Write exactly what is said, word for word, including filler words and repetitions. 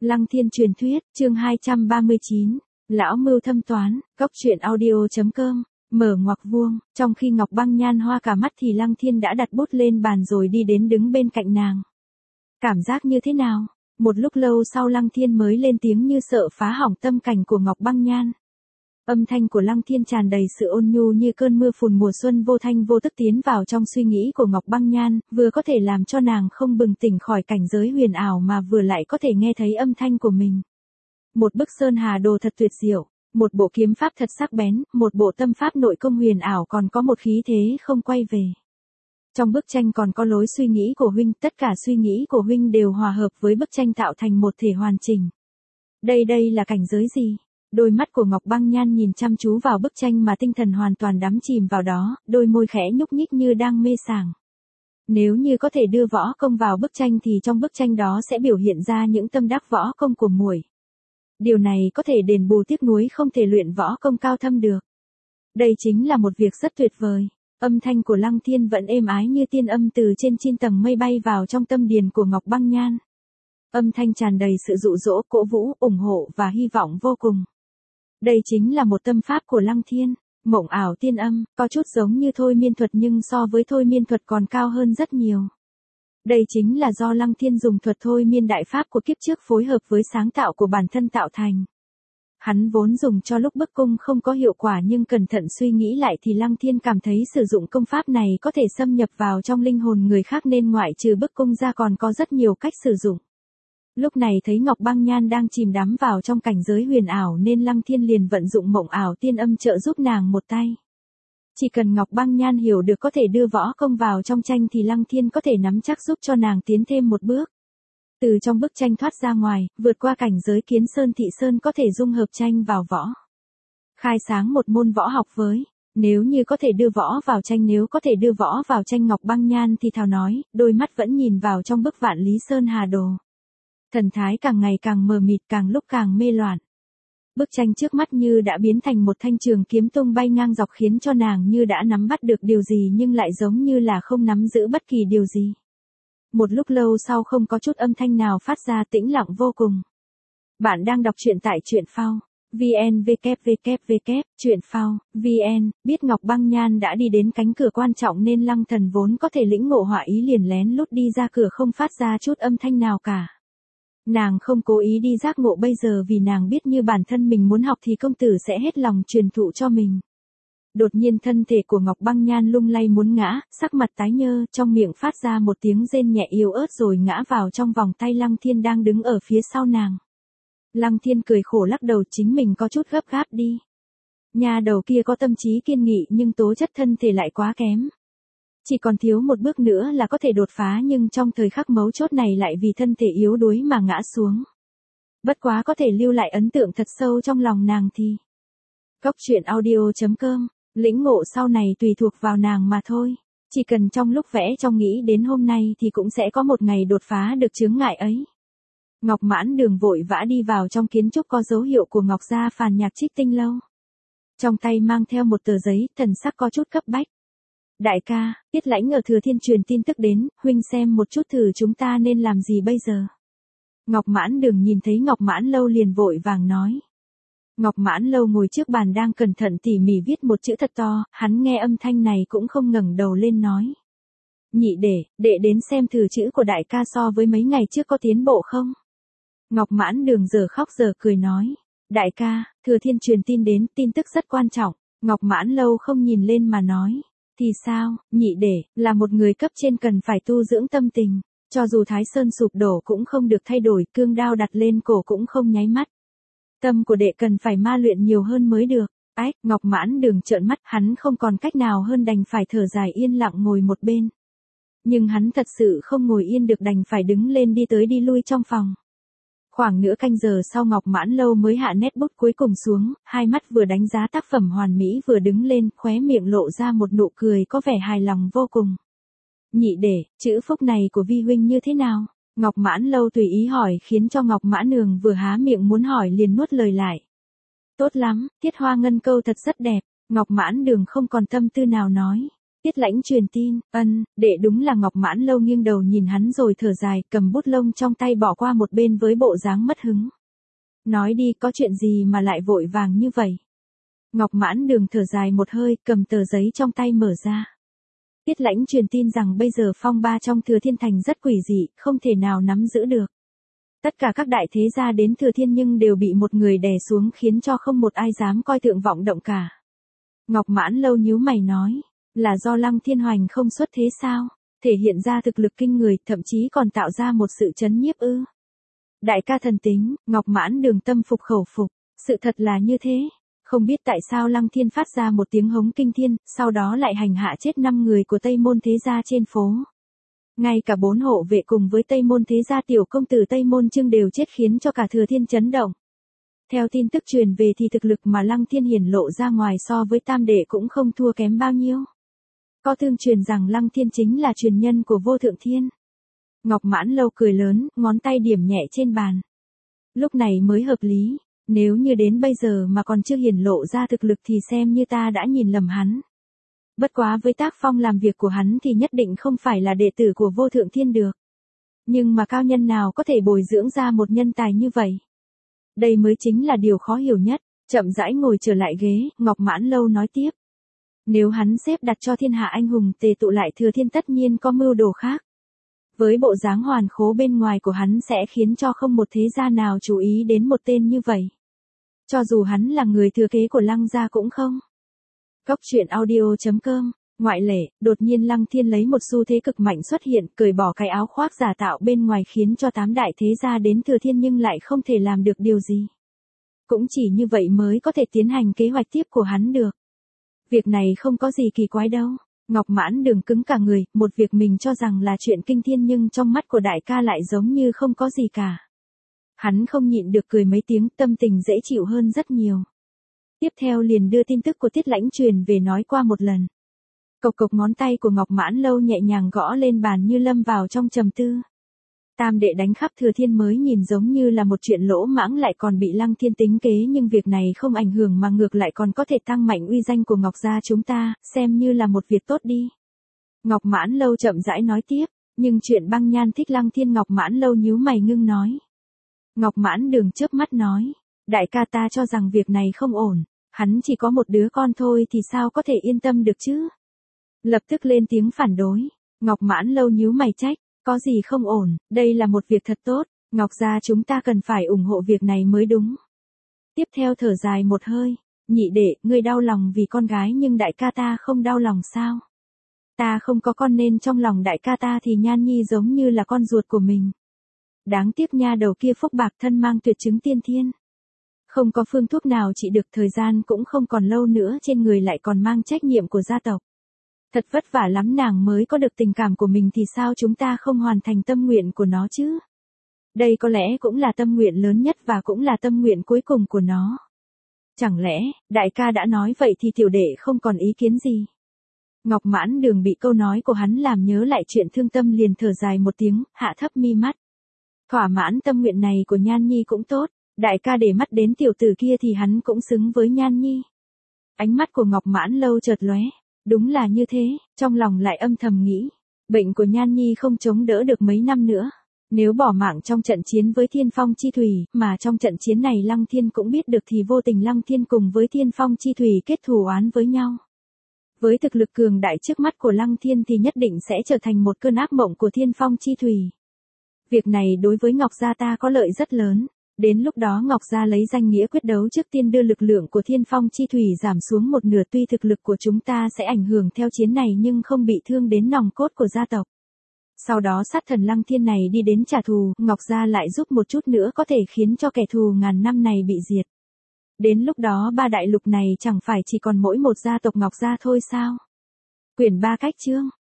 Lăng Thiên truyền thuyết, chương hai trăm ba mươi chín, lão mưu thâm toán, góc truyện audio.com, mở ngoặc vuông, trong khi Ngọc Băng Nhan hoa cả mắt thì Lăng Thiên đã đặt bút lên bàn rồi đi đến đứng bên cạnh nàng. Cảm giác như thế nào? Một lúc lâu sau Lăng Thiên mới lên tiếng như sợ phá hỏng tâm cảnh của Ngọc Băng Nhan. Âm thanh của Lăng Thiên tràn đầy sự ôn nhu như cơn mưa phùn mùa xuân vô thanh vô tức tiến vào trong suy nghĩ của Ngọc Băng Nhan, vừa có thể làm cho nàng không bừng tỉnh khỏi cảnh giới huyền ảo mà vừa lại có thể nghe thấy âm thanh của mình. Một bức sơn hà đồ thật tuyệt diệu, một bộ kiếm pháp thật sắc bén, một bộ tâm pháp nội công huyền ảo còn có một khí thế không quay về. Trong bức tranh còn có lối suy nghĩ của huynh, tất cả suy nghĩ của huynh đều hòa hợp với bức tranh tạo thành một thể hoàn chỉnh. Đây đây là cảnh giới gì? Đôi mắt của Ngọc Băng Nhan nhìn chăm chú vào bức tranh mà tinh thần hoàn toàn đắm chìm vào đó, đôi môi khẽ nhúc nhích như đang mê sảng. Nếu như có thể đưa võ công vào bức tranh thì trong bức tranh đó sẽ biểu hiện ra những tâm đắc võ công của muội. Điều này có thể đền bù tiếc nuối không thể luyện võ công cao thâm được. Đây chính là một việc rất tuyệt vời. Âm thanh của Lăng Thiên vẫn êm ái như tiên âm từ trên chín tầng mây bay vào trong tâm điền của Ngọc Băng Nhan. Âm thanh tràn đầy sự dụ dỗ, cổ vũ, ủng hộ và hy vọng vô cùng. Đây chính là một tâm pháp của Lăng Thiên, mộng ảo tiên âm, có chút giống như thôi miên thuật nhưng so với thôi miên thuật còn cao hơn rất nhiều. Đây chính là do Lăng Thiên dùng thuật thôi miên đại pháp của kiếp trước phối hợp với sáng tạo của bản thân tạo thành. Hắn vốn dùng cho lúc bức cung không có hiệu quả nhưng cẩn thận suy nghĩ lại thì Lăng Thiên cảm thấy sử dụng công pháp này có thể xâm nhập vào trong linh hồn người khác nên ngoại trừ bức cung ra còn có rất nhiều cách sử dụng. Lúc này thấy Ngọc Băng Nhan đang chìm đắm vào trong cảnh giới huyền ảo nên Lăng Thiên liền vận dụng mộng ảo tiên âm trợ giúp nàng một tay. Chỉ cần Ngọc Băng Nhan hiểu được có thể đưa võ công vào trong tranh thì Lăng Thiên có thể nắm chắc giúp cho nàng tiến thêm một bước. Từ trong bức tranh thoát ra ngoài, vượt qua cảnh giới kiến sơn thị sơn có thể dung hợp tranh vào võ. Khai sáng một môn võ học với. Nếu như có thể đưa võ vào tranh nếu có thể đưa võ vào tranh Ngọc Băng Nhan thì thào nói, đôi mắt vẫn nhìn vào trong bức vạn lý sơn hà đồ. Thần thái càng ngày càng mờ mịt càng lúc càng mê loạn. Bức tranh trước mắt như đã biến thành một thanh trường kiếm tung bay ngang dọc khiến cho nàng như đã nắm bắt được điều gì nhưng lại giống như là không nắm giữ bất kỳ điều gì. Một lúc lâu sau không có chút âm thanh nào phát ra tĩnh lặng vô cùng. Bạn đang đọc truyện tại truyện phao. vn www truyện phao vn biết Ngọc Băng Nhan đã đi đến cánh cửa quan trọng nên Lăng Thần vốn có thể lĩnh ngộ họa ý liền lén lút đi ra cửa không phát ra chút âm thanh nào cả. Nàng không cố ý đi giác ngộ bây giờ vì nàng biết như bản thân mình muốn học thì công tử sẽ hết lòng truyền thụ cho mình. Đột nhiên thân thể của Ngọc Băng Nhan lung lay muốn ngã, sắc mặt tái nhơ, trong miệng phát ra một tiếng rên nhẹ yếu ớt rồi ngã vào trong vòng tay Lăng Thiên đang đứng ở phía sau nàng. Lăng Thiên cười khổ lắc đầu chính mình có chút gấp gáp đi. Nhà đầu kia có tâm trí kiên nghị nhưng tố chất thân thể lại quá kém. Chỉ còn thiếu một bước nữa là có thể đột phá nhưng trong thời khắc mấu chốt này lại vì thân thể yếu đuối mà ngã xuống. Bất quá có thể lưu lại ấn tượng thật sâu trong lòng nàng thì. Góc truyện audio.com, lĩnh ngộ sau này tùy thuộc vào nàng mà thôi. Chỉ cần trong lúc vẽ trong nghĩ đến hôm nay thì cũng sẽ có một ngày đột phá được chướng ngại ấy. Ngọc Mãn Đường vội vã đi vào trong kiến trúc có dấu hiệu của Ngọc gia Phàn Nhạc Trích Tinh Lâu. Trong tay mang theo một tờ giấy, thần sắc có chút cấp bách. Đại ca, Tiết Lãnh ở Thừa Thiên truyền tin tức đến, huynh xem một chút thử chúng ta nên làm gì bây giờ. Ngọc Mãn Đường nhìn thấy Ngọc Mãn Lâu liền vội vàng nói. Ngọc Mãn Lâu ngồi trước bàn đang cẩn thận tỉ mỉ viết một chữ thật to, hắn nghe âm thanh này cũng không ngẩng đầu lên nói. Nhị đệ, đệ đến xem thử chữ của đại ca so với mấy ngày trước có tiến bộ không? Ngọc Mãn Đường giờ khóc giờ cười nói. Đại ca, Thừa Thiên truyền tin đến, tin tức rất quan trọng. Ngọc Mãn Lâu không nhìn lên mà nói. Thì sao, nhị đệ, là một người cấp trên cần phải tu dưỡng tâm tình. Cho dù Thái Sơn sụp đổ cũng không được thay đổi, cương đao đặt lên cổ cũng không nháy mắt. Tâm của đệ cần phải ma luyện nhiều hơn mới được. Ách, Ngọc Mãn Đường trợn mắt, hắn không còn cách nào hơn đành phải thở dài yên lặng ngồi một bên. Nhưng hắn thật sự không ngồi yên được đành phải đứng lên đi tới đi lui trong phòng. Khoảng nửa canh giờ sau Ngọc Mãn Lâu mới hạ nét bút cuối cùng xuống, hai mắt vừa đánh giá tác phẩm hoàn mỹ vừa đứng lên, khóe miệng lộ ra một nụ cười có vẻ hài lòng vô cùng. Nhị đệ, chữ phúc này của vi huynh như thế nào? Ngọc Mãn Lâu tùy ý hỏi khiến cho Ngọc Mã Nương vừa há miệng muốn hỏi liền nuốt lời lại. Tốt lắm, tiết hoa ngân câu thật rất đẹp, Ngọc Mãn Đường không còn tâm tư nào nói. Tiết Lãnh truyền tin, ân, đệ đúng là Ngọc Mãn Lâu nghiêng đầu nhìn hắn rồi thở dài, cầm bút lông trong tay bỏ qua một bên với bộ dáng mất hứng. Nói đi, có chuyện gì mà lại vội vàng như vậy? Ngọc Mãn Đường thở dài một hơi, cầm tờ giấy trong tay mở ra. Tiết Lãnh truyền tin rằng bây giờ phong ba trong Thừa Thiên Thành rất quỷ dị, không thể nào nắm giữ được. Tất cả các đại thế gia đến Thừa Thiên nhưng đều bị một người đè xuống khiến cho không một ai dám coi thượng vọng động cả. Ngọc Mãn Lâu nhíu mày nói, là do Lăng Thiên Hoành không xuất thế sao? Thể hiện ra thực lực kinh người, thậm chí còn tạo ra một sự chấn nhiếp ư? Đại ca thần tính, Ngọc Mãn Đường tâm phục khẩu phục, sự thật là như thế. Không biết tại sao Lăng Thiên phát ra một tiếng hống kinh thiên, sau đó lại hành hạ chết năm người của Tây Môn thế gia trên phố. Ngay cả bốn hộ vệ cùng với Tây Môn thế gia tiểu công tử Tây Môn Trương đều chết khiến cho cả Thừa Thiên chấn động. Theo tin tức truyền về thì thực lực mà Lăng Thiên hiển lộ ra ngoài so với tam đệ cũng không thua kém bao nhiêu. Có tương truyền rằng Lăng Thiên chính là truyền nhân của Vô Thượng Thiên. Ngọc Mãn Lâu cười lớn, ngón tay điểm nhẹ trên bàn. Lúc này mới hợp lý, nếu như đến bây giờ mà còn chưa hiển lộ ra thực lực thì xem như ta đã nhìn lầm hắn. Bất quá với tác phong làm việc của hắn thì nhất định không phải là đệ tử của Vô Thượng Thiên được. Nhưng mà cao nhân nào có thể bồi dưỡng ra một nhân tài như vậy? Đây mới chính là điều khó hiểu nhất. Chậm rãi ngồi trở lại ghế, Ngọc Mãn Lâu nói tiếp. Nếu hắn xếp đặt cho thiên hạ anh hùng tề tụ lại Thừa Thiên tất nhiên có mưu đồ khác. Với bộ dáng hoàn khố bên ngoài của hắn sẽ khiến cho không một thế gia nào chú ý đến một tên như vậy. Cho dù hắn là người thừa kế của Lăng gia cũng không. Cốc truyện audio chấm com, ngoại lệ, đột nhiên Lăng Thiên lấy một xu thế cực mạnh xuất hiện, cởi bỏ cái áo khoác giả tạo bên ngoài khiến cho tám đại thế gia đến Thừa Thiên nhưng lại không thể làm được điều gì. Cũng chỉ như vậy mới có thể tiến hành kế hoạch tiếp của hắn được. Việc này không có gì kỳ quái đâu. Ngọc Mãn Đường cứng cả người, một việc mình cho rằng là chuyện kinh thiên nhưng trong mắt của đại ca lại giống như không có gì cả. Hắn không nhịn được cười mấy tiếng, tâm tình dễ chịu hơn rất nhiều. Tiếp theo liền đưa tin tức của Tiết Lãnh truyền về nói qua một lần. Cộc cộc ngón tay của Ngọc Mãn Lâu nhẹ nhàng gõ lên bàn như lâm vào trong trầm tư. Tam đệ đánh khắp Thừa Thiên mới nhìn giống như là một chuyện lỗ mãng lại còn bị Lăng Thiên tính kế nhưng việc này không ảnh hưởng mà ngược lại còn có thể tăng mạnh uy danh của Ngọc gia chúng ta, xem như là một việc tốt đi. Ngọc Mãn Lâu chậm rãi nói tiếp, nhưng chuyện Băng Nhan thích Lăng Thiên Ngọc Mãn Lâu nhíu mày ngưng nói. Ngọc Mãn Đường chớp mắt nói, đại ca ta cho rằng việc này không ổn, hắn chỉ có một đứa con thôi thì sao có thể yên tâm được chứ? Lập tức lên tiếng phản đối, Ngọc Mãn Lâu nhíu mày trách. Có gì không ổn, đây là một việc thật tốt, Ngọc gia chúng ta cần phải ủng hộ việc này mới đúng. Tiếp theo thở dài một hơi, nhị đệ, ngươi đau lòng vì con gái nhưng đại ca ta không đau lòng sao? Ta không có con nên trong lòng đại ca ta thì Nhan Nhi giống như là con ruột của mình. Đáng tiếc nha đầu kia phúc bạc thân mang tuyệt chứng tiên thiên. Không có phương thuốc nào trị được, thời gian cũng không còn lâu nữa, trên người lại còn mang trách nhiệm của gia tộc. Thật vất vả lắm nàng mới có được tình cảm của mình thì sao chúng ta không hoàn thành tâm nguyện của nó chứ? Đây có lẽ cũng là tâm nguyện lớn nhất và cũng là tâm nguyện cuối cùng của nó. Chẳng lẽ, đại ca đã nói vậy thì tiểu đệ không còn ý kiến gì? Ngọc Mãn Đường bị câu nói của hắn làm nhớ lại chuyện thương tâm liền thở dài một tiếng, hạ thấp mi mắt. Thỏa mãn tâm nguyện này của Nhan Nhi cũng tốt, đại ca để mắt đến tiểu tử kia thì hắn cũng xứng với Nhan Nhi. Ánh mắt của Ngọc Mãn Lâu chợt lóe. Đúng là như thế, trong lòng lại âm thầm nghĩ, bệnh của Nhan Nhi không chống đỡ được mấy năm nữa. Nếu bỏ mạng trong trận chiến với Thiên Phong Chi Thủy, mà trong trận chiến này Lăng Thiên cũng biết được thì vô tình Lăng Thiên cùng với Thiên Phong Chi Thủy kết thù oán với nhau. Với thực lực cường đại trước mắt của Lăng Thiên thì nhất định sẽ trở thành một cơn ác mộng của Thiên Phong Chi Thủy. Việc này đối với Ngọc gia ta có lợi rất lớn. Đến lúc đó Ngọc gia lấy danh nghĩa quyết đấu trước tiên đưa lực lượng của Thiên Phong Chi Thủy giảm xuống một nửa, tuy thực lực của chúng ta sẽ ảnh hưởng theo chiến này nhưng không bị thương đến nòng cốt của gia tộc. Sau đó sát thần Lăng Thiên này đi đến trả thù, Ngọc gia lại giúp một chút nữa có thể khiến cho kẻ thù ngàn năm này bị diệt. Đến lúc đó ba đại lục này chẳng phải chỉ còn mỗi một gia tộc Ngọc gia thôi sao? Quyển ba cách chương